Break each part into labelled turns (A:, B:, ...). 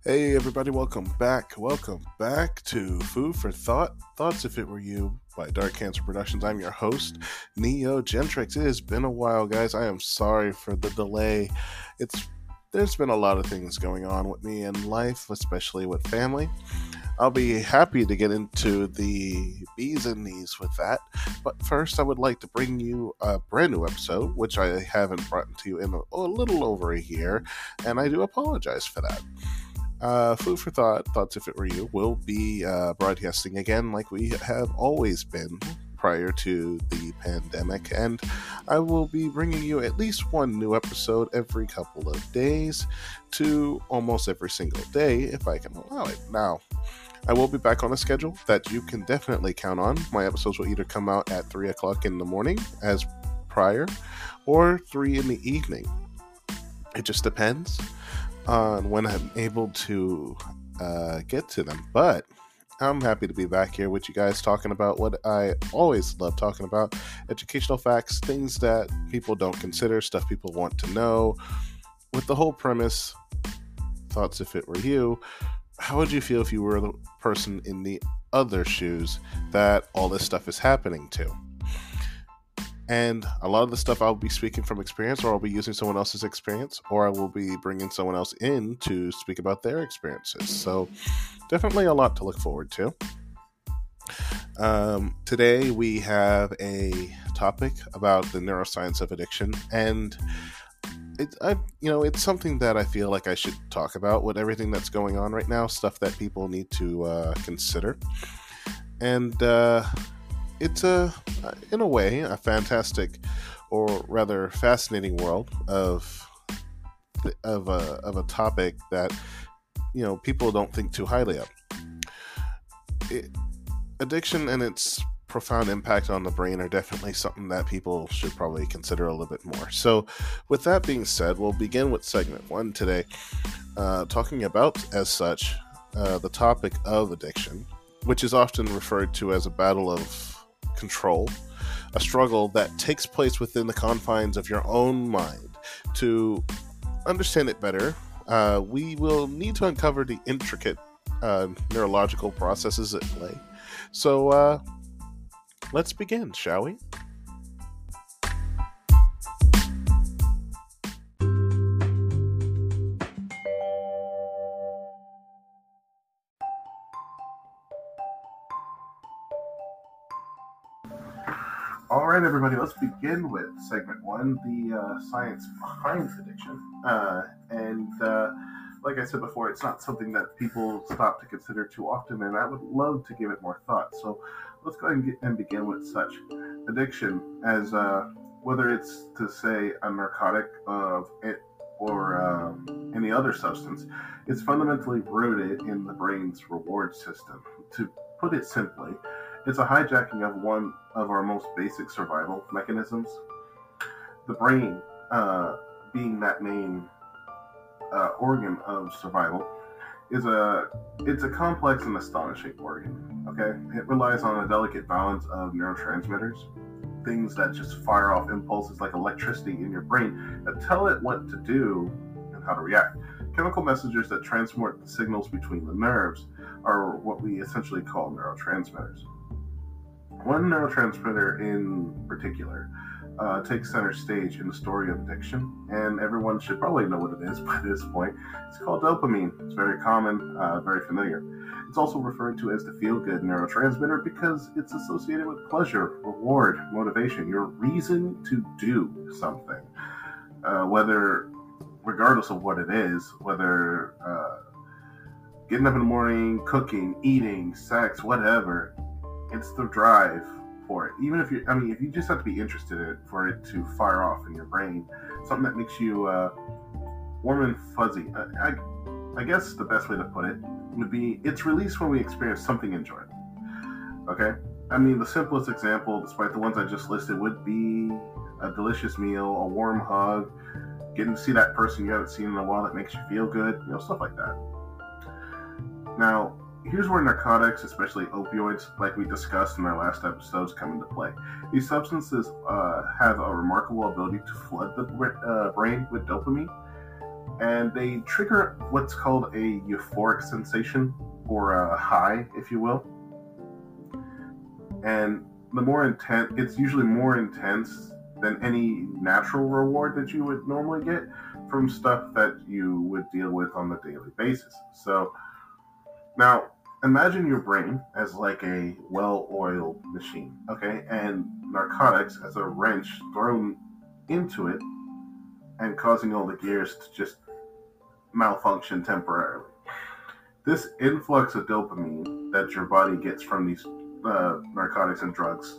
A: Hey everybody, welcome back. Welcome back to Food for Thought. Thoughts If It Were You by Dark Cancer Productions. I'm your host, Neo Gentrix. It has been a while, guys. I am sorry for the delay. There's been a lot of things going on with me in life, especially with family. I'll be happy to get into the bees and knees with that. But first, I would like to bring you a brand new episode, which I haven't brought to you in a little over a year, and I do apologize for that. Food for Thought, Thoughts If It Were You, will be broadcasting again like we have always been prior to the pandemic, and I will be bringing you at least one new episode every couple of days to almost every single day if I can allow it. Now, I will be back on a schedule that you can definitely count on. My episodes will either come out at 3 o'clock in the morning as prior or 3 in the evening. It just depends on when I'm able to get to them, but I'm happy to be back here with you guys talking about what I always love talking about: educational facts, things that people don't consider, stuff people want to know, with the whole premise, thoughts if it were you. How would you feel if you were the person in the other shoes that all this stuff is happening to? And a lot of the stuff I'll be speaking from experience, or I'll be using someone else's experience, or I will be bringing someone else in to speak about their experiences. So definitely a lot to look forward to. Today we have a topic about the neuroscience of addiction, and it's something that I feel like I should talk about with everything that's going on right now, stuff that people need to consider. And it's in a way, a fantastic, or rather fascinating world of a topic that people don't think too highly of. Addiction and its profound impact on the brain are definitely something that people should probably consider a little bit more. So, with that being said, we'll begin with segment 1 today, talking about, as such, the topic of addiction, which is often referred to as a battle of control, a struggle that takes place within the confines of your own mind. To understand it better, we will need to uncover the intricate neurological processes at play. So let's begin, shall we? All right, everybody, let's begin with segment 1, the science behind addiction. Like I said before, it's not something that people stop to consider too often, and I would love to give it more thought. So let's go ahead and begin with such. Addiction, as whether it's to say a narcotic or any other substance, is fundamentally rooted in the brain's reward system. To put it simply, it's a hijacking of one of our most basic survival mechanisms. The brain, being that main organ of survival, it's a complex and astonishing organ. Okay, it relies on a delicate balance of neurotransmitters, things that just fire off impulses like electricity in your brain that tell it what to do and how to react. Chemical messengers that transport the signals between the nerves are what we essentially call neurotransmitters. One neurotransmitter in particular takes center stage in the story of addiction, and everyone should probably know what it is by this point. It's called dopamine. It's very common, very familiar. It's also referred to as the feel-good neurotransmitter because it's associated with pleasure, reward, motivation, your reason to do something, regardless of what it is, whether getting up in the morning, cooking, eating, sex, whatever. It's the drive for it. Even if if you just have to be interested in it for it to fire off in your brain, something that makes you warm and fuzzy. I guess the best way to put it would be it's released when we experience something enjoyable. Okay? The simplest example, despite the ones I just listed, would be a delicious meal, a warm hug, getting to see that person you haven't seen in a while that makes you feel good, stuff like that. Now, here's where narcotics, especially opioids, like we discussed in our last episodes, come into play. These substances have a remarkable ability to flood the brain with dopamine, and they trigger what's called a euphoric sensation, or a high, if you will. And the more intense, it's usually more intense than any natural reward that you would normally get from stuff that you would deal with on a daily basis. So now imagine your brain as like a well-oiled machine, okay? And narcotics as a wrench thrown into it and causing all the gears to just malfunction temporarily. This influx of dopamine that your body gets from these narcotics and drugs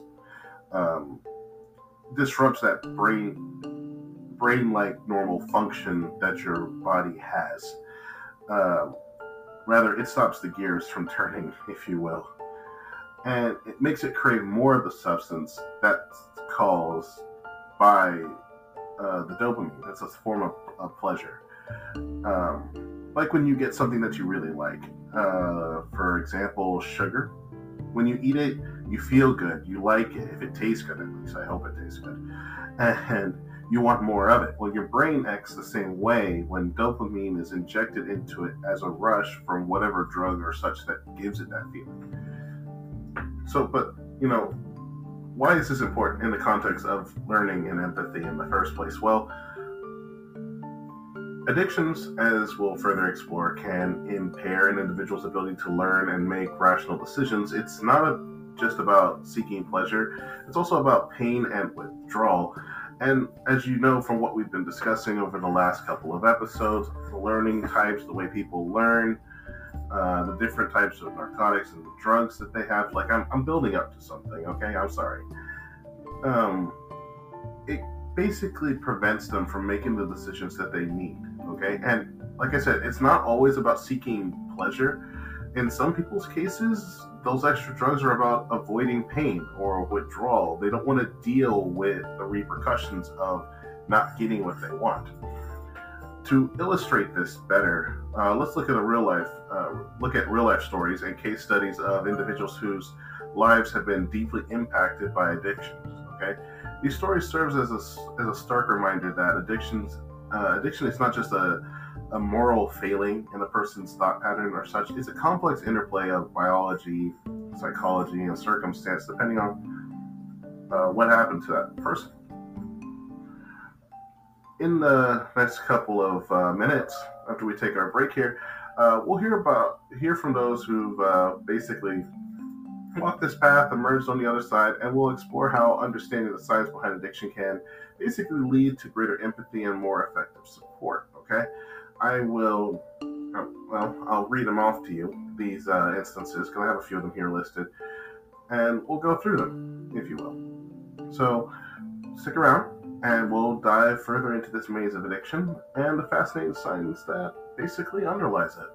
A: disrupts that brain-like normal function that your body has. Rather, it stops the gears from turning, if you will. And it makes it crave more of the substance that's caused by the dopamine. That's a form of pleasure. Like when you get something that you really like. For example, sugar. When you eat it, you feel good. You like it. If it tastes good, at least. I hope it tastes good. And you want more of it. Well, your brain acts the same way when dopamine is injected into it as a rush from whatever drug or such that gives it that feeling. So, but, why is this important in the context of learning and empathy in the first place? Well, addictions, as we'll further explore, can impair an individual's ability to learn and make rational decisions. It's not just about seeking pleasure. It's also about pain and withdrawal. And as you know from what we've been discussing over the last couple of episodes, the learning types, the way people learn, the different types of narcotics and the drugs that they have. Like, I'm building up to something, okay? I'm sorry. It basically prevents them from making the decisions that they need, okay? And like I said, it's not always about seeking pleasure. In some people's cases, those extra drugs are about avoiding pain or withdrawal. They don't want to deal with the repercussions of not getting what they want. To illustrate this better, let's look at real life stories and case studies of individuals whose lives have been deeply impacted by addictions. Okay, these stories serves as a stark reminder that addiction is not just a moral failing in a person's thought pattern or such. It's a complex interplay of biology, psychology, and circumstance, depending on what happened to that person. In the next couple of minutes, after we take our break here, we'll hear from those who've basically walked this path, emerged on the other side, and we'll explore how understanding the science behind addiction can basically lead to greater empathy and more effective support. Okay, I'll read them off to you, these instances, because I have a few of them here listed, and we'll go through them, if you will. So stick around, and we'll dive further into this maze of addiction and the fascinating science that basically underlies it.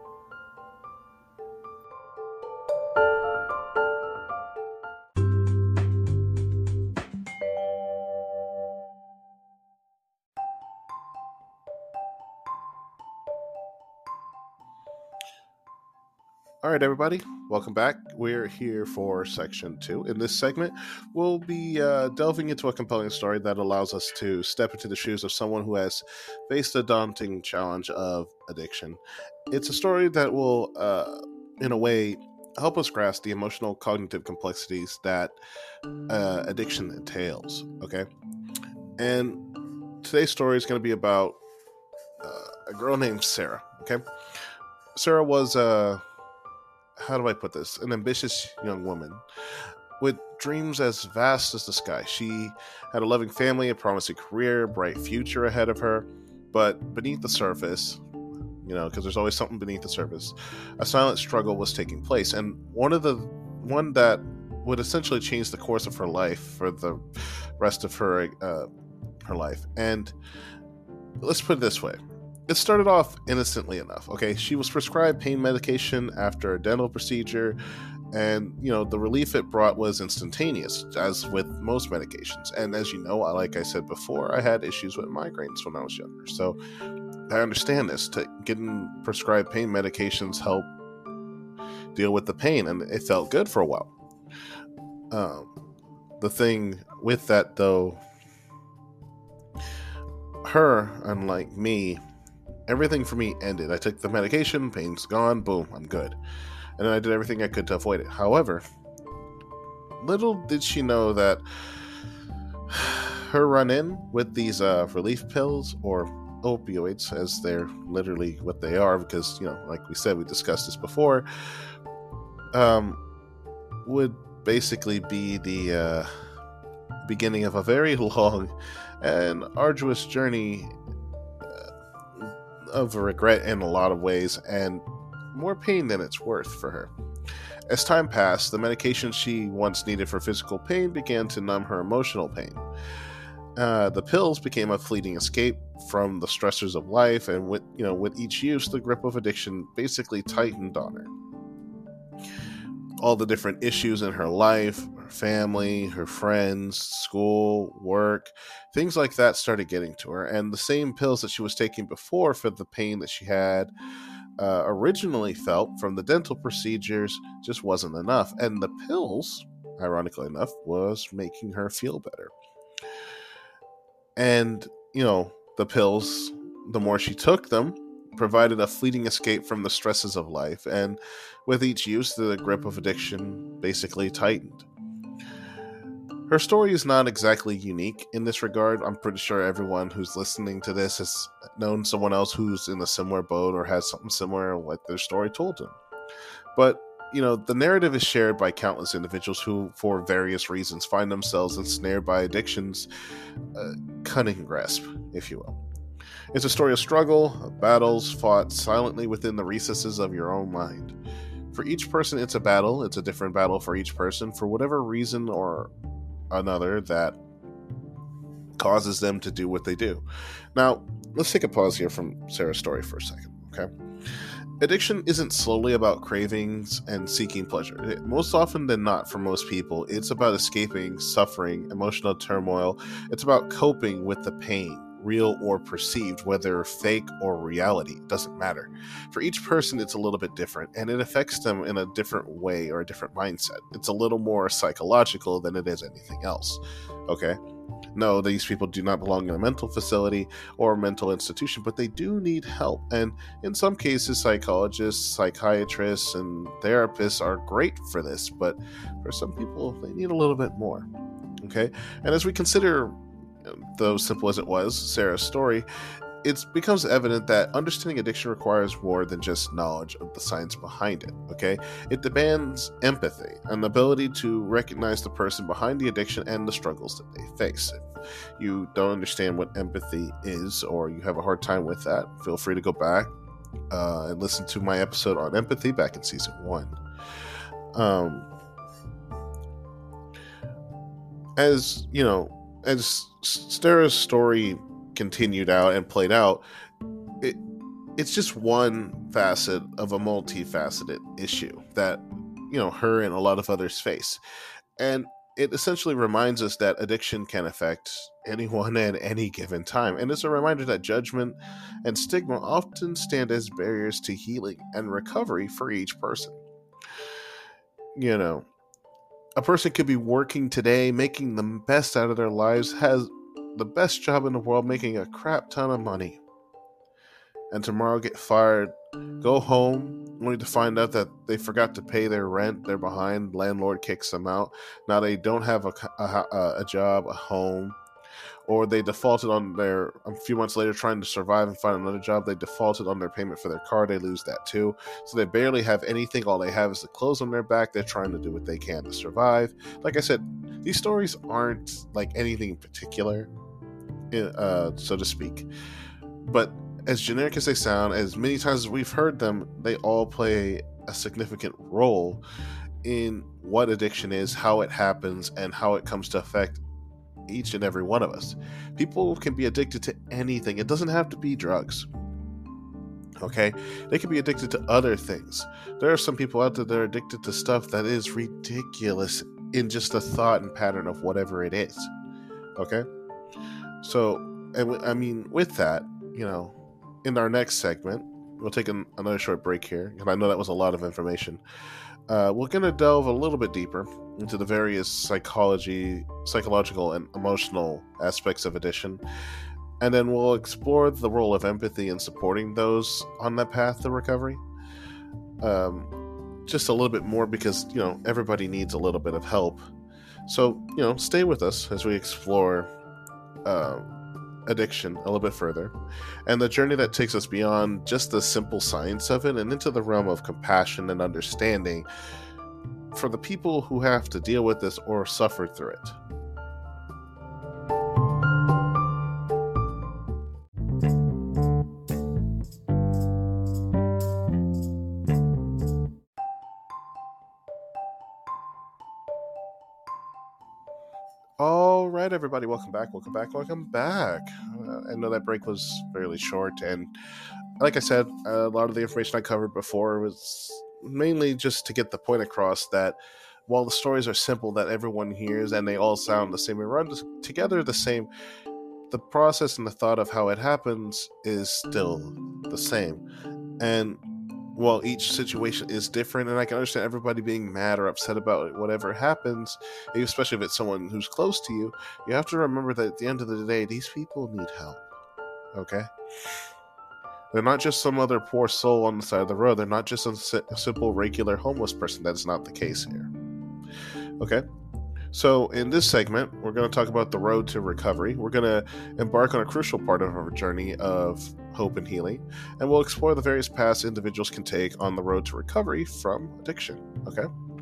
A: All right, everybody, welcome back. We're here for section 2. In this segment, we'll be delving into a compelling story that allows us to step into the shoes of someone who has faced the daunting challenge of addiction. It's a story that will, in a way, help us grasp the emotional cognitive complexities that addiction entails, okay? And today's story is going to be about a girl named Sarah, okay? Sarah was how do I put this? An ambitious young woman with dreams as vast as the sky. She had a loving family, a promising career, bright future ahead of her. But beneath the surface, because there's always something beneath the surface, a silent struggle was taking place. And one that would essentially change the course of her life for the rest of her life. And let's put it this way. It started off innocently enough, okay? She was prescribed pain medication after a dental procedure, and, the relief it brought was instantaneous, as with most medications. And as you know, like I said before, I had issues with migraines when I was younger. So I understand this. Getting prescribed pain medications help deal with the pain, and it felt good for a while. The thing with that, though, her, unlike me, everything for me ended. I took the medication, pain's gone, boom, I'm good. And then I did everything I could to avoid it. However, little did she know that her run-in with these relief pills, or opioids, as they're literally what they are, because, like we said, we discussed this before, would basically be the beginning of a very long and arduous journey of regret in a lot of ways, and more pain than it's worth for her. As time passed, the medication she once needed for physical pain began to numb her emotional pain. The pills became a fleeting escape from the stressors of life, and with each use, the grip of addiction basically tightened on her. All the different issues in her life, her family, her friends, school, work, things like that started getting to her, and the same pills that she was taking before for the pain that she had originally felt from the dental procedures just wasn't enough, and the pills, ironically enough, was making her feel better. And, the pills, the more she took them, provided a fleeting escape from the stresses of life, and with each use, the grip of addiction basically tightened. Her story is not exactly unique in this regard. I'm pretty sure everyone who's listening to this has known someone else who's in a similar boat or has something similar like their story told them. But, the narrative is shared by countless individuals who, for various reasons, find themselves ensnared by addiction's cunning grasp, if you will. It's a story of struggle, of battles fought silently within the recesses of your own mind. For each person, it's a battle. It's a different battle for each person, for whatever reason or another that causes them to do what they do. Now, let's take a pause here from Sarah's story for a second, okay? Addiction isn't solely about cravings and seeking pleasure. Most often than not, for most people, it's about escaping suffering, emotional turmoil. It's about coping with the pain, real or perceived, whether fake or reality, it doesn't matter. For each person, it's a little bit different, and it affects them in a different way or a different mindset. It's a little more psychological than it is anything else, okay? No, these people do not belong in a mental facility or a mental institution, but they do need help. And in some cases, psychologists, psychiatrists, and therapists are great for this, but for some people, they need a little bit more, okay? And as we consider, though simple as it was, Sarah's story, it becomes evident that understanding addiction requires more than just knowledge of the science behind it, okay? It demands empathy, an ability to recognize the person behind the addiction and the struggles that they face. If you don't understand what empathy is, or you have a hard time with that, feel free to go back and listen to my episode on empathy back in season 1. As Sarah's story continued out and played out, it's just one facet of a multifaceted issue that her and a lot of others face, and it essentially reminds us that addiction can affect anyone at any given time, and it's a reminder that judgment and stigma often stand as barriers to healing and recovery for each person. A person could be working today, making the best out of their lives, has the best job in the world, making a crap ton of money, and tomorrow get fired, go home, only to find out that they forgot to pay their rent, they're behind, landlord kicks them out, now they don't have a job, a home, or they defaulted on their, a few months later trying to survive and find another job, they defaulted on their payment for their car, they lose that too, so they barely have anything, all they have is the clothes on their back, they're trying to do what they can to survive. Like I said, these stories aren't like anything in particular, so to speak, but as generic as they sound, as many times as we've heard them, they all play a significant role in what addiction is, how it happens, and how it comes to affect each and every one of us. People can be addicted to anything. It doesn't have to be drugs, okay? They can be addicted to other things. There are some people out there that are addicted to stuff that is ridiculous in just the thought and pattern of whatever it is, okay? So, with that, in our next segment, we'll take another short break here, and I know that was a lot of information. We're going to delve a little bit deeper into the various psychological and emotional aspects of addiction, And then we'll explore the role of empathy in supporting those on that path to recovery. Just a little bit more because, everybody needs a little bit of help. So, stay with us as we explore addiction a little bit further, and the journey that takes us beyond just the simple science of it and into the realm of compassion and understanding for the people who have to deal with this or suffer through it. All right, everybody, welcome back. I know that break was fairly short, and like I said, a lot of the information I covered before was mainly just to get the point across that while the stories are simple that everyone hears and they all sound the same and run together the same, the process and the thought of how it happens is still the same. And while each situation is different, and I can understand everybody being mad or upset about whatever happens, especially if it's someone who's close to you, you have to remember that at the end of the day, these people need help, okay? They're not just some other poor soul on the side of the road. They're not just a simple, regular homeless person. That's not the case here, okay? So in this segment, we're going to talk about the road to recovery. We're going to embark on a crucial part of our journey of hope and healing, and we'll explore the various paths individuals can take on the road to recovery from addiction, okay?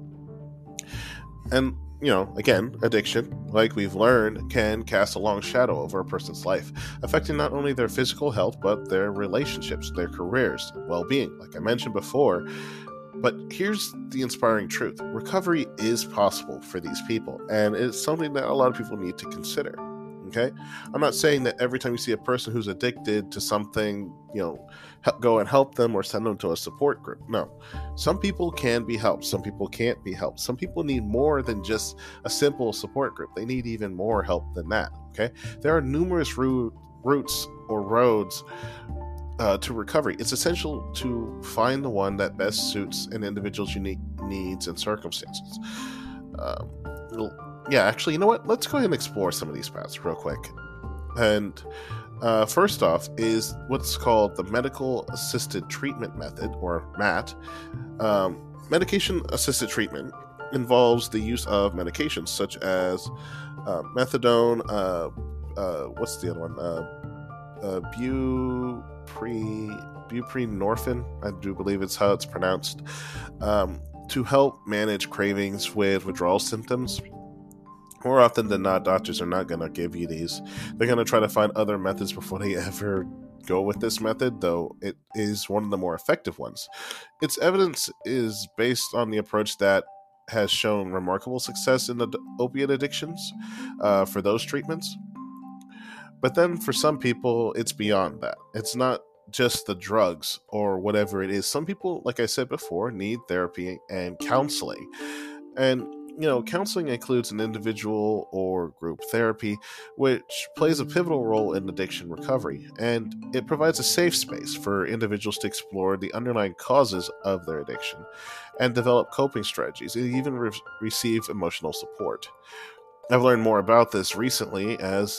A: And, again, addiction, like we've learned, can cast a long shadow over a person's life, affecting not only their physical health, but their relationships, their careers, well-being, like I mentioned before. But here's the inspiring truth. Recovery is possible for these people, and it's something that a lot of people need to consider, okay? I'm not saying that every time you see a person who's addicted to something, go and help them or send them to a support group. No. Some people can be helped. Some people can't be helped. Some people need more than just a simple support group. They need even more help than that, okay? There are numerous routes or roads to recovery. It's essential to find the one that best suits an individual's unique needs and circumstances. Actually, you know what? Let's go ahead and explore some of these paths real quick. And first off is what's called the Medical Assisted Treatment Method, or MAT. Medication Assisted Treatment involves the use of medications such as methadone, what's the other one? Buprenorphine, I do believe it's how it's pronounced, to help manage cravings with withdrawal symptoms. More often than not, doctors are not going to give you these. They're going to try to find other methods before they ever go with this method, though it is one of the more effective ones. Its evidence is based on the approach that has shown remarkable success in the opiate addictions for those treatments. But then for some people, it's beyond that. It's not just the drugs or whatever it is. Some people, like I said before, need therapy and counseling. And, counseling includes an individual or group therapy, which plays a pivotal role in addiction recovery. And it provides a safe space for individuals to explore the underlying causes of their addiction and develop coping strategies and even receive emotional support. I've learned more about this recently as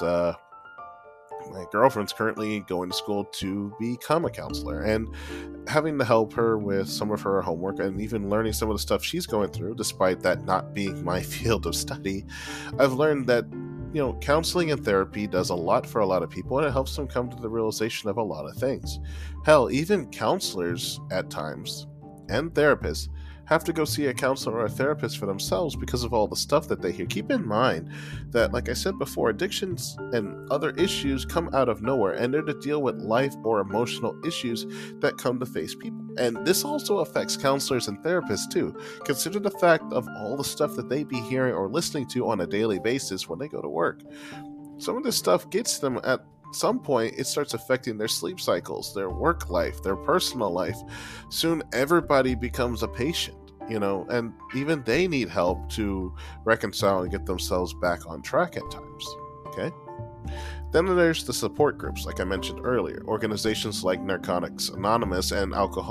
A: my girlfriend's currently going to school to become a counselor, and having to help her with some of her homework and even learning some of the stuff she's going through, despite that not being my field of study, I've learned that, counseling and therapy does a lot for a lot of people, and it helps them come to the realization of a lot of things. Hell, even counselors at times and therapists have to go see a counselor or a therapist for themselves because of all the stuff that they hear. Keep in mind that, like I said before, addictions and other issues come out of nowhere, and they're to deal with life or emotional issues that come to face people. And this also affects counselors and therapists too. Consider the fact of all the stuff that they be hearing or listening to on a daily basis when they go to work. Some of this stuff gets them at some point. It starts affecting their sleep cycles, their work life, their personal life. Soon everybody becomes a patient, and even they need help to reconcile and get themselves back on track at times, okay? Then there's the support groups, like I mentioned earlier. Organizations like Narcotics Anonymous and Alcohol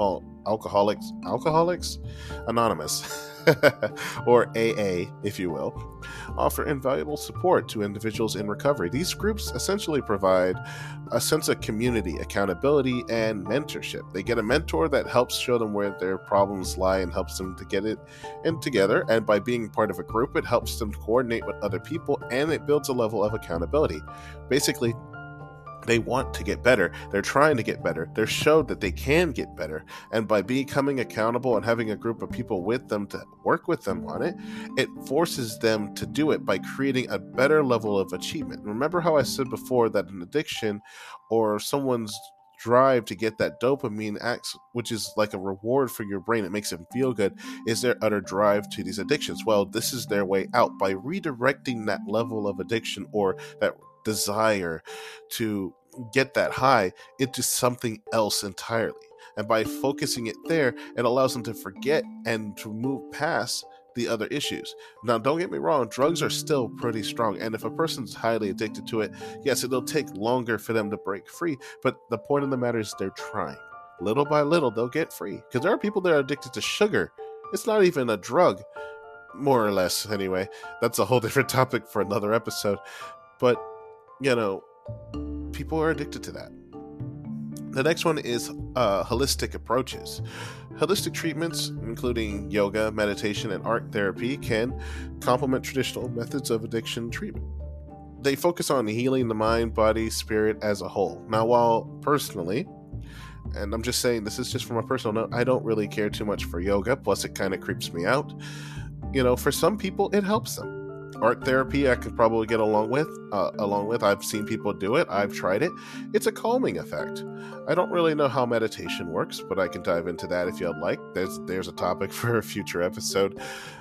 A: Alcoholics Anonymous, or AA, if you will, offer invaluable support to individuals in recovery. These groups essentially provide a sense of community, accountability, and mentorship. They get a mentor that helps show them where their problems lie and helps them to get it in together. And by being part of a group, it helps them to coordinate with other people, and it builds a level of accountability. Basically, they want to get better. They're trying to get better. They're showed that they can get better. And by becoming accountable and having a group of people with them to work with them on it, it forces them to do it by creating a better level of achievement. Remember how I said before that an addiction or someone's drive to get that dopamine acts, which is like a reward for your brain, it makes them feel good, is their utter drive to these addictions. Well, this is their way out by redirecting that level of addiction or that desire to get that high into something else entirely. And by focusing it there, it allows them to forget and to move past the other issues. Now, don't get me wrong, drugs are still pretty strong. And if a person's highly addicted to it, yes, it'll take longer for them to break free. But the point of the matter is they're trying. Little by little, they'll get free. Because there are people that are addicted to sugar. It's not even a drug, more or less, anyway. That's a whole different topic for another episode. But people are addicted to that. The next one is holistic approaches. Holistic treatments, including yoga, meditation, and art therapy, can complement traditional methods of addiction treatment. They focus on healing the mind, body, spirit as a whole. Now, while personally, and I'm just saying this is just from a personal note, I don't really care too much for yoga, plus it kind of creeps me out. For some people, it helps them. Art therapy, I could probably get along with. I've seen people do it. I've tried it. It's a calming effect. I don't really know how meditation works, but I can dive into that if you'd like. There's a topic for a future episode.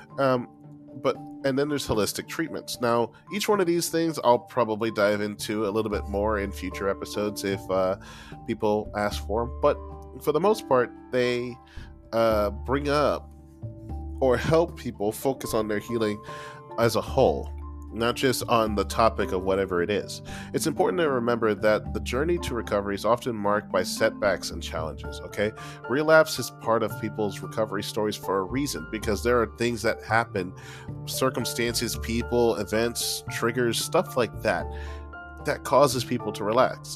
A: And then there's holistic treatments. Now, each one of these things I'll probably dive into a little bit more in future episodes if people ask for them. But for the most part, they bring up or help people focus on their healing as a whole, not just on the topic of whatever it is. It's important to remember that the journey to recovery is often marked by setbacks and challenges, okay? Relapse is part of people's recovery stories for a reason, because there are things that happen, circumstances, people, events, triggers, stuff like that causes people to relapse,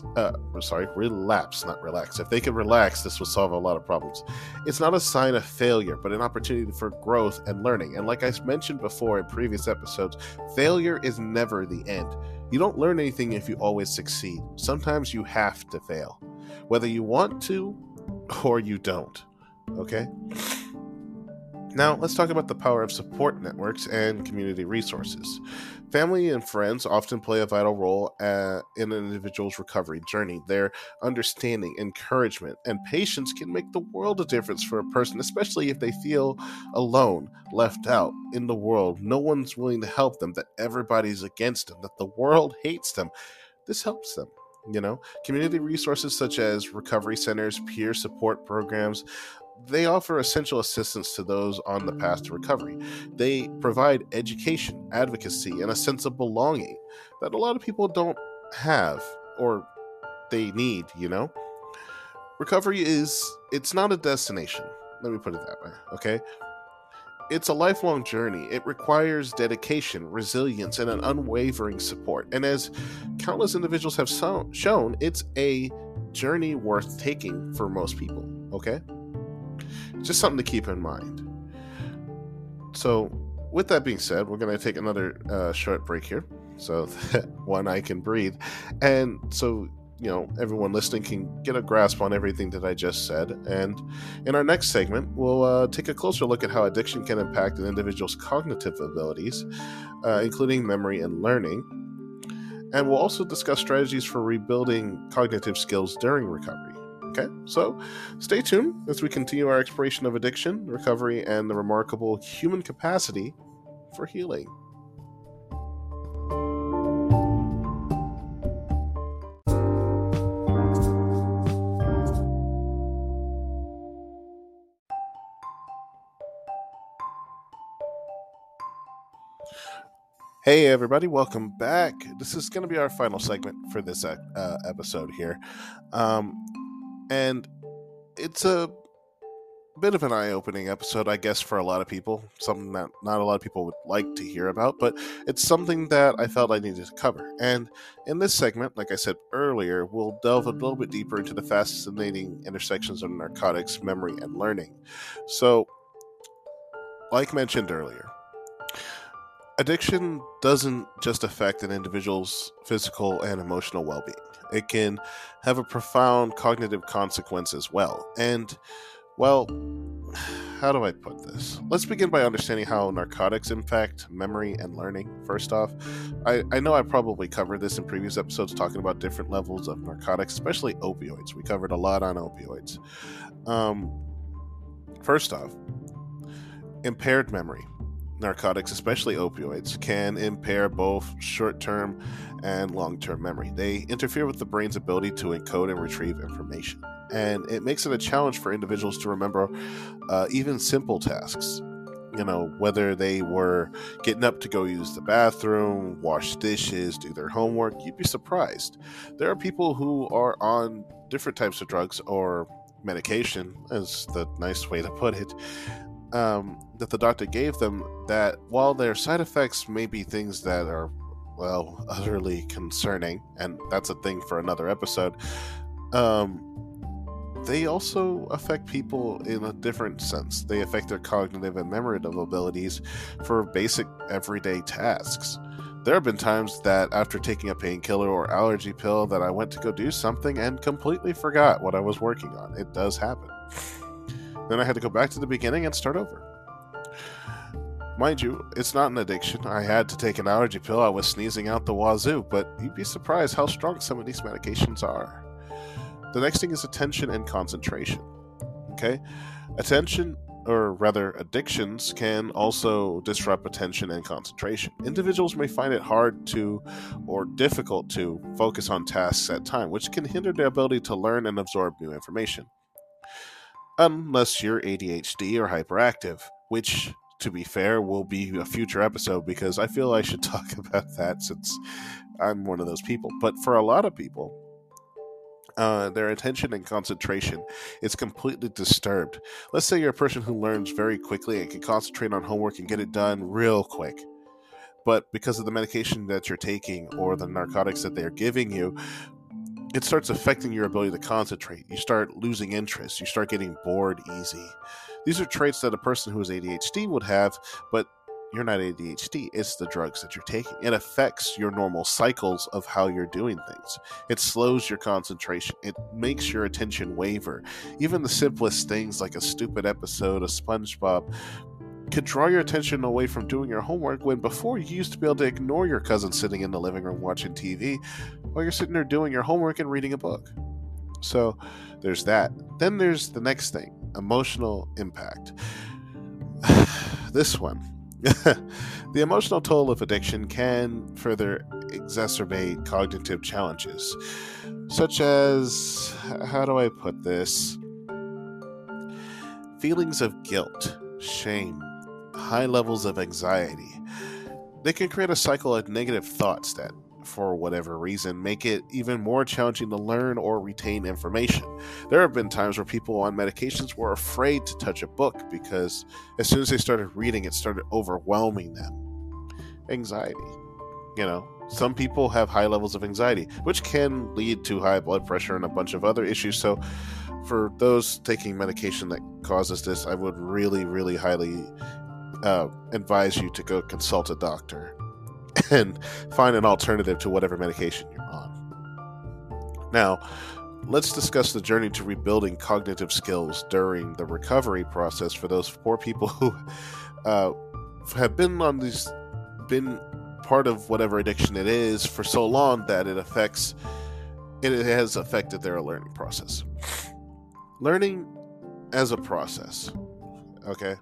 A: not relax. If they could relax, this would solve a lot of problems. It's not a sign of failure, but an opportunity for growth and learning. And like I mentioned before in previous episodes, failure is never the end. You don't learn anything if you always succeed. Sometimes you have to fail, whether you want to or you don't, okay? Now, let's talk about the power of support networks and community resources. Family and friends often play a vital role in an individual's recovery journey. Their understanding, encouragement, and patience can make the world of difference for a person, especially if they feel alone, left out in the world. No one's willing to help them, that everybody's against them, that the world hates them. This helps them. Community resources such as recovery centers, peer support programs, they offer essential assistance to those on the path to recovery. They provide education, advocacy, and a sense of belonging that a lot of people don't have or they need, Recovery it's not a destination. Let me put it that way, okay? It's a lifelong journey. It requires dedication, resilience, and an unwavering support. And as countless individuals have shown, it's a journey worth taking for most people, okay? Just something to keep in mind. So, with that being said, we're going to take another short break here so that one I can breathe. And so, everyone listening can get a grasp on everything that I just said. And in our next segment, we'll take a closer look at how addiction can impact an individual's cognitive abilities, including memory and learning. And we'll also discuss strategies for rebuilding cognitive skills during recovery. Okay, so stay tuned as we continue our exploration of addiction, recovery, and the remarkable human capacity for healing. Hey everybody, welcome back. This is going to be our final segment for this episode here. And it's a bit of an eye-opening episode, I guess, for a lot of people. Something that not a lot of people would like to hear about, but it's something that I felt I needed to cover. And in this segment, like I said earlier, we'll delve a little bit deeper into the fascinating intersections of narcotics, memory, and learning. So, like mentioned earlier, addiction doesn't just affect an individual's physical and emotional well-being. It can have a profound cognitive consequence as well. And, well, how do I put this? Let's begin by understanding how narcotics impact memory and learning. First off, I know I probably covered this in previous episodes talking about different levels of narcotics, especially opioids. We covered a lot on opioids. First off, impaired memory. Narcotics, especially opioids, can impair both short-term and long-term memory. They interfere with the brain's ability to encode and retrieve information, and it makes it a challenge for individuals to remember even simple tasks. Whether they were getting up to go use the bathroom, wash dishes, do their homework, you'd be surprised. There are people who are on different types of drugs or medication, is the nice way to put it, that the doctor gave them, that while their side effects may be things that are, well, utterly concerning, and that's a thing for another episode, they also affect people in a different sense. They affect their cognitive and memory abilities for basic everyday tasks. There have been times that after taking a painkiller or allergy pill that I went to go do something and completely forgot what I was working on. It does happen. Then I had to go back to the beginning and start over. Mind you, it's not an addiction. I had to take an allergy pill. I was sneezing out the wazoo, but you'd be surprised how strong some of these medications are. The next thing is attention and concentration. Okay? Attention, or rather addictions, can also disrupt attention and concentration. Individuals may find it hard to or difficult to focus on tasks at a time, which can hinder their ability to learn and absorb new information. Unless you're ADHD or hyperactive, which, to be fair, will be a future episode because I feel I should talk about that since I'm one of those people. But for a lot of people, their attention and concentration is completely disturbed. Let's say you're a person who learns very quickly and can concentrate on homework and get it done real quick. But because of the medication that you're taking or the narcotics that they're giving you, it starts affecting your ability to concentrate. You start losing interest. You start getting bored easy. These are traits that a person who is ADHD would have, but you're not ADHD. It's the drugs that you're taking. It affects your normal cycles of how you're doing things. It slows your concentration. It makes your attention waver. Even the simplest things like a stupid episode of SpongeBob could draw your attention away from doing your homework when before you used to be able to ignore your cousin sitting in the living room watching TV while you're sitting there doing your homework and reading a book. So there's that. Then there's the next thing, emotional impact. This one. The emotional toll of addiction can further exacerbate cognitive challenges, such as, how do I put this? Feelings of guilt, shame, high levels of anxiety. They can create a cycle of negative thoughts that, for whatever reason, make it even more challenging to learn or retain information. There have been times where people on medications were afraid to touch a book because as soon as they started reading, it started overwhelming them. Anxiety. Some people have high levels of anxiety, which can lead to high blood pressure and a bunch of other issues. So for those taking medication that causes this, I would really, really highly advise you to go consult a doctor and find an alternative to whatever medication you're on. Now, let's discuss the journey to rebuilding cognitive skills during the recovery process for those poor people who have been part of whatever addiction it is for so long that it has affected their learning process. Learning as a process, okay?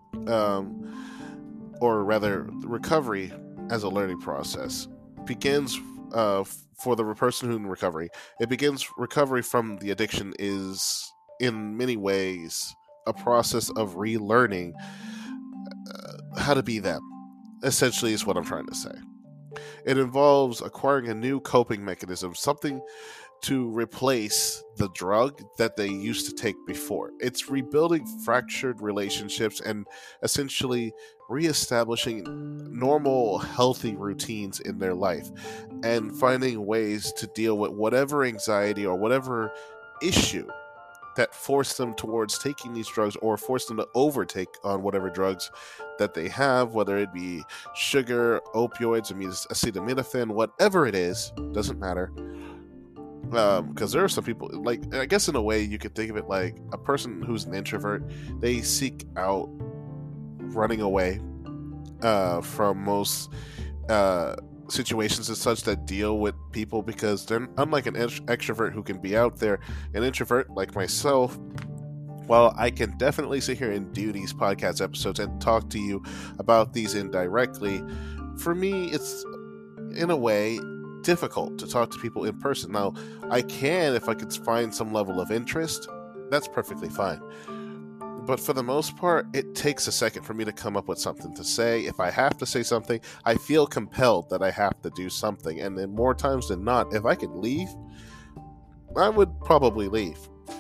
A: Or rather, recovery as a learning process begins for the person who's in recovery. Recovery from the addiction is in many ways a process of relearning how to be them, essentially, is what I'm trying to say. It involves acquiring a new coping mechanism, something to replace the drug that they used to take before. It's rebuilding fractured relationships and essentially reestablishing normal, healthy routines in their life and finding ways to deal with whatever anxiety or whatever issue that forced them towards taking these drugs or forced them to overtake on whatever drugs that they have, whether it be sugar, opioids, acetaminophen, whatever it is, doesn't matter. Because there are some people, like, I guess in a way you could think of it like a person who's an introvert, they seek out running away from most situations and such that deal with people, because they're unlike an extrovert who can be out there. An introvert like myself, while I can definitely sit here and do these podcast episodes and talk to you about these indirectly, for me it's in a way difficult to talk to people in person. Now, I can, if I could find some level of interest, that's perfectly fine. But for the most part, it takes a second for me to come up with something to say. If I have to say something, I feel compelled that I have to do something. And then more times than not, if I could leave, I would probably leave.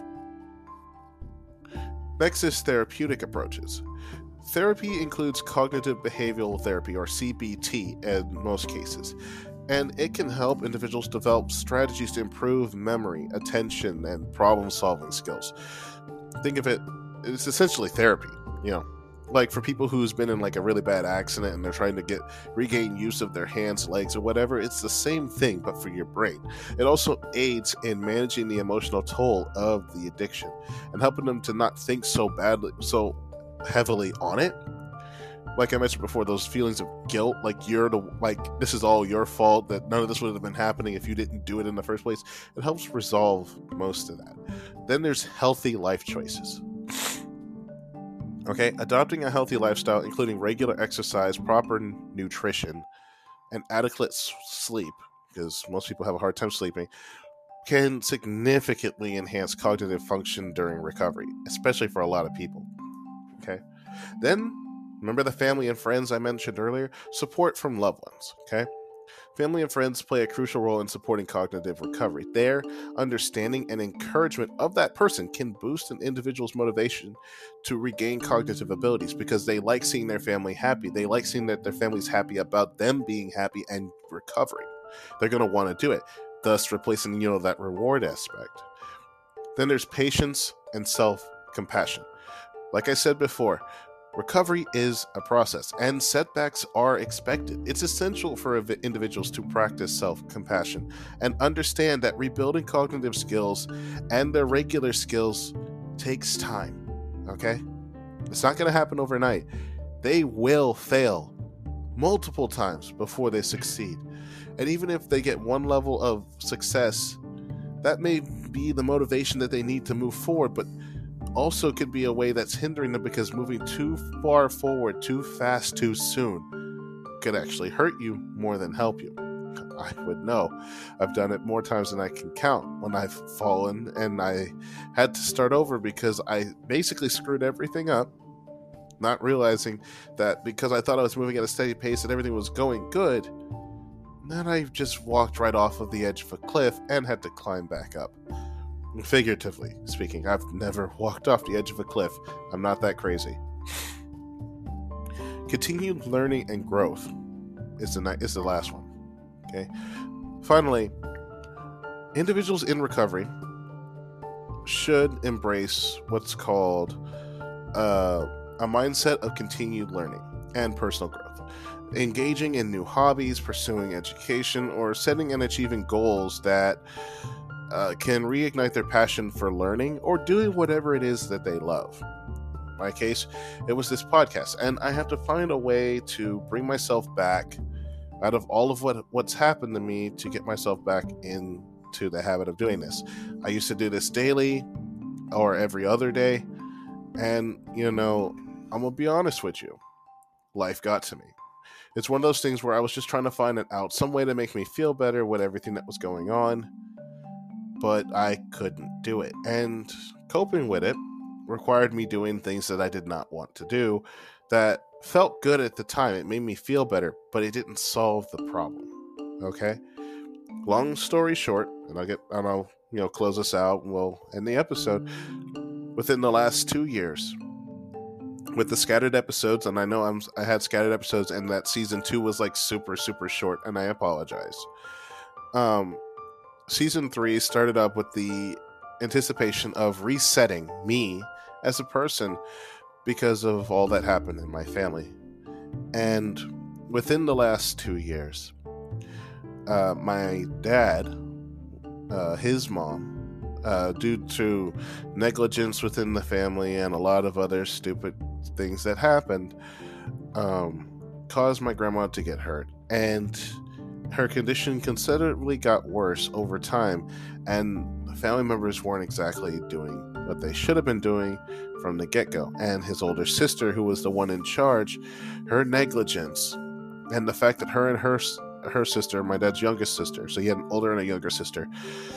A: Next is therapeutic approaches. Therapy includes cognitive behavioral therapy, or CBT, in most cases. And it can help individuals develop strategies to improve memory, attention, and problem-solving skills. Think of it, it's essentially therapy, like for people who's been in like a really bad accident and they're trying to regain use of their hands, legs, or whatever. It's the same thing, but for your brain. It also aids in managing the emotional toll of the addiction and helping them to not think so heavily on it. Like I mentioned before, those feelings of guilt, like this is all your fault, that none of this would have been happening if you didn't do it in the first place. It helps resolve most of that. Then there's healthy life choices. Okay, adopting a healthy lifestyle, including regular exercise, proper nutrition, and adequate sleep, because most people have a hard time sleeping, can significantly enhance cognitive function during recovery, especially for a lot of people. Okay, then remember the family and friends I mentioned earlier? Support from loved ones, okay? Family and friends play a crucial role in supporting cognitive recovery. Their understanding and encouragement of that person can boost an individual's motivation to regain cognitive abilities, because they like seeing their family happy. They like seeing that their family's happy about them being happy and recovering. They're going to want to do it, thus replacing, that reward aspect. Then there's patience and self-compassion. Like I said before, recovery is a process, and setbacks are expected. It's essential for individuals to practice self-compassion and understand that rebuilding cognitive skills and their regular skills takes time, okay? It's not going to happen overnight. They will fail multiple times before they succeed. And even if they get one level of success, that may be the motivation that they need to move forward, but also could be a way that's hindering them, because moving too far forward, too fast, too soon could actually hurt you more than help you. I would know. I've done it more times than I can count when I've fallen and I had to start over because I basically screwed everything up, not realizing that because I thought I was moving at a steady pace and everything was going good, then I just walked right off of the edge of a cliff and had to climb back up. Figuratively speaking, I've never walked off the edge of a cliff. I'm not that crazy. Continued learning and growth is the last one. Okay. Finally, individuals in recovery should embrace what's called a mindset of continued learning and personal growth. Engaging in new hobbies, pursuing education, or setting and achieving goals that can reignite their passion for learning or doing whatever it is that they love. In my case, it was this podcast, and I have to find a way to bring myself back out of all of what's happened to me to get myself back into the habit of doing this. I used to do this daily or every other day, and I'm gonna be honest with you, life got to me. It's one of those things where I was just trying to find some way to make me feel better with everything that was going on, but I couldn't do it. And coping with it required me doing things that I did not want to do that felt good at the time. It made me feel better, but it didn't solve the problem. Okay. Long story short, and I'll close us out and we'll end the episode. Within the last 2 years, with the scattered episodes, and I know I had scattered episodes, and that season 2 was like super super short, and I apologize. Um, Season 3 started up with the anticipation of resetting me as a person because of all that happened in my family, and within the last 2 years, my dad, his mom, due to negligence within the family and a lot of other stupid things that happened, caused my grandma to get hurt. And her condition considerably got worse over time, and family members weren't exactly doing what they should have been doing from the get-go. And his older sister, who was the one in charge, her negligence and the fact that her and her sister, my dad's youngest sister, so he had an older and a younger sister,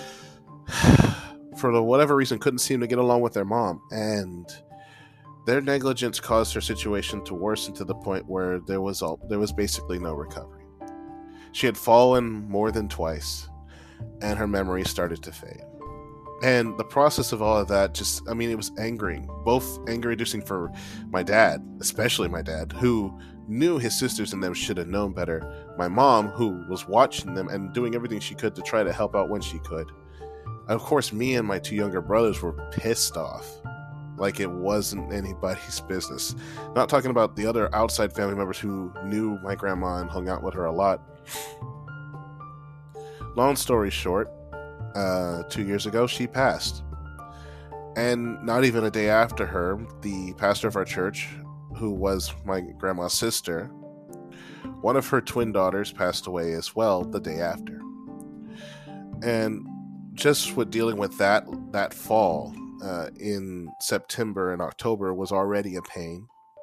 A: for whatever reason couldn't seem to get along with their mom, and their negligence caused her situation to worsen to the point where there was basically no recovery. She had fallen more than twice, and her memory started to fade. And the process of all of that it was angering. Both anger-reducing for my dad, especially my dad, who knew his sisters and them should have known better. My mom, who was watching them and doing everything she could to try to help out when she could. And of course, me and my 2 younger brothers were pissed off. Like it wasn't anybody's business. Not talking about the other outside family members who knew my grandma and hung out with her a lot. Long story short, 2 years ago, she passed. And not even a day after her, the pastor of our church, who was my grandma's sister, one of her twin daughters passed away as well the day after. And just with dealing with that fall in September and October was already a pain.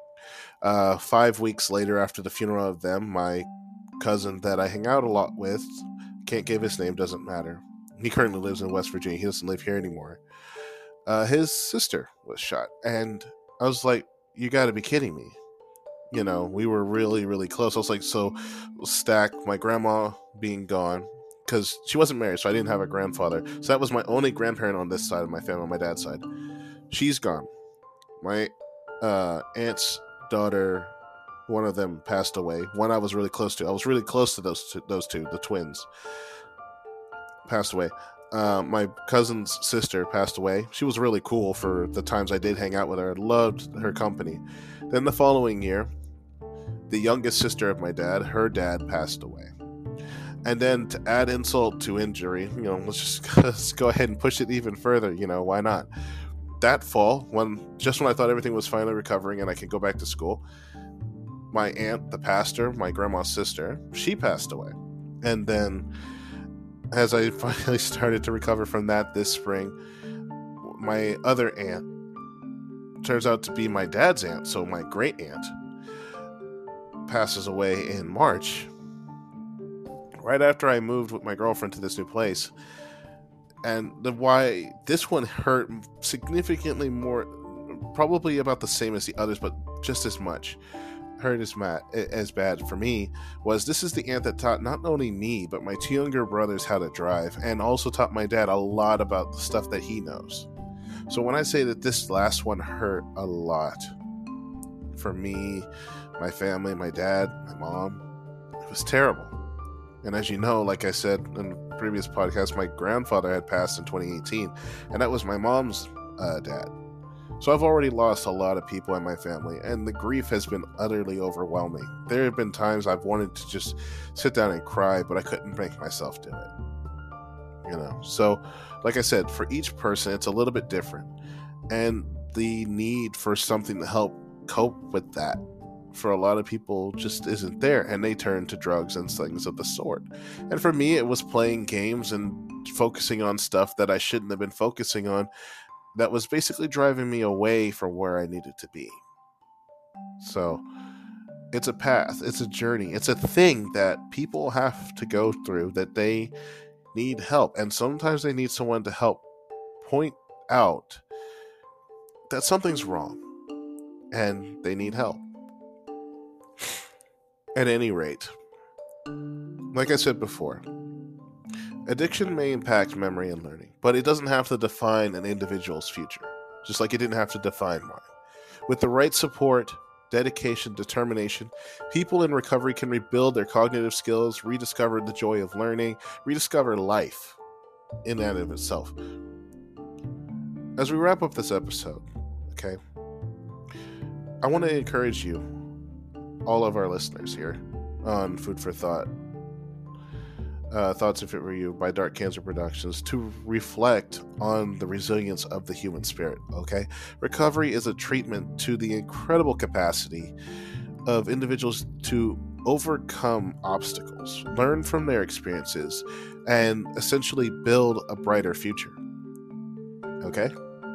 A: 5 weeks later, after the funeral of them, my cousin that I hang out a lot with, can't give his name, doesn't matter. He currently lives in West Virginia. He doesn't live here anymore. His sister was shot. And I was like, you gotta be kidding me. We were really, really close. I was like, so stack my grandma being gone, because she wasn't married, so I didn't have a grandfather. So that was my only grandparent on this side of my family, on my dad's side. She's gone. My aunt's daughter, one of them passed away. One I was really close to. I was really close to those two, the twins. Passed away. My cousin's sister passed away. She was really cool for the times I did hang out with her. I loved her company. Then the following year, the youngest sister of my dad, her dad passed away. And then to add insult to injury, let's go ahead and push it even further. Why not? That fall, when I thought everything was finally recovering and I could go back to school, my aunt, the pastor, my grandma's sister, she passed away. And then as I finally started to recover from that this spring, my other aunt turns out to be my dad's aunt, so my great aunt, passes away in March, right after I moved with my girlfriend to this new place. And why this one hurt significantly more, probably about the same as the others, but just as much hurt as bad for me, was this is the aunt that taught not only me but my 2 younger brothers how to drive, and also taught my dad a lot about the stuff that he knows. So when I say that this last one hurt a lot for me, my family, my dad, my mom, it was terrible. And as you know, like I said in the previous podcast, my grandfather had passed in 2018, and that was my mom's dad. So I've already lost a lot of people in my family, and the grief has been utterly overwhelming. There have been times I've wanted to just sit down and cry, but I couldn't make myself do it. So like I said, for each person, it's a little bit different. And the need for something to help cope with that for a lot of people just isn't there, and they turn to drugs and things of the sort. And for me, it was playing games and focusing on stuff that I shouldn't have been focusing on, that was basically driving me away from where I needed to be. So it's a path, it's a journey, it's a thing that people have to go through, that they need help. And sometimes they need someone to help point out that something's wrong and they need help. At any rate, like I said before, addiction may impact memory and learning, but it doesn't have to define an individual's future, just like it didn't have to define mine. With the right support, dedication, determination, people in recovery can rebuild their cognitive skills, rediscover the joy of learning, rediscover life in and of itself. As we wrap up this episode, okay, I want to encourage you, all of our listeners here on Food for Thought, Thoughts If It Were You by Dark Cancer Productions, to reflect on the resilience of the human spirit, okay? Recovery is a treatment to the incredible capacity of individuals to overcome obstacles, learn from their experiences, and essentially build a brighter future, okay?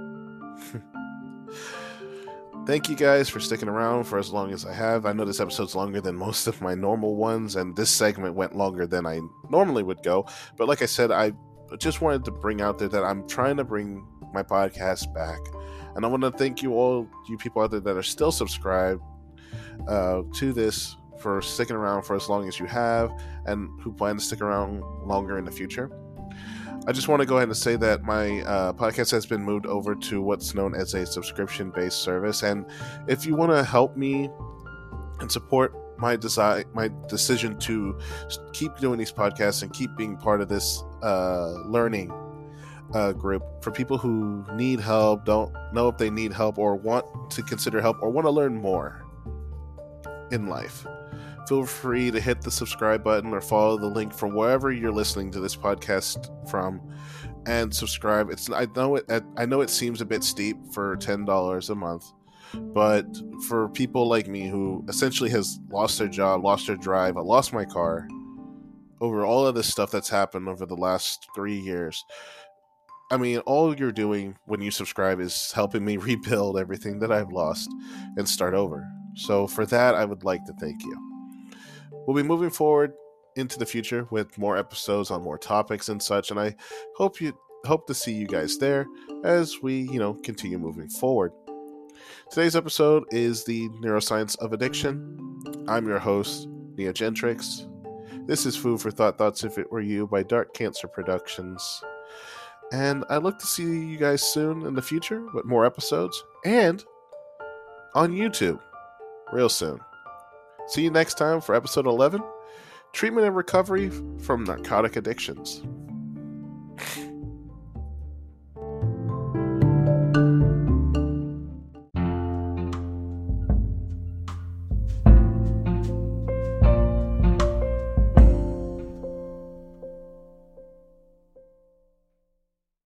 A: Thank you guys for sticking around for as long as I have. I know this episode's longer than most of my normal ones, and this segment went longer than I normally would go. But like I said, I just wanted to bring out there that I'm trying to bring my podcast back. And I want to thank you all, you people out there that are still subscribed to this, for sticking around for as long as you have, and who plan to stick around longer in the future. I just want to go ahead and say that my podcast has been moved over to what's known as a subscription-based service, and if you want to help me and support my decision to keep doing these podcasts and keep being part of this learning group for people who need help, don't know if they need help, or want to consider help, or want to learn more in life, feel free to hit the subscribe button or follow the link from wherever you're listening to this podcast from, and subscribe. I know it seems a bit steep for $10 a month, but for people like me who essentially has lost their job, lost their drive, I lost my car over all of this stuff that's happened over the last 3 years. I mean, all you're doing when you subscribe is helping me rebuild everything that I've lost and start over. So for that, I would like to thank you. We'll be moving forward into the future with more episodes on more topics and such, and I hope to see you guys there as we, continue moving forward. Today's episode is the Neuroscience of Addiction. I'm your host, Neo Gentrix. This is Food for Thought, Thoughts If It Were You by Dark Cancer Productions. And I look to see you guys soon in the future with more episodes, and on YouTube real soon. See you next time for episode 11, Treatment and Recovery from Narcotic Addictions.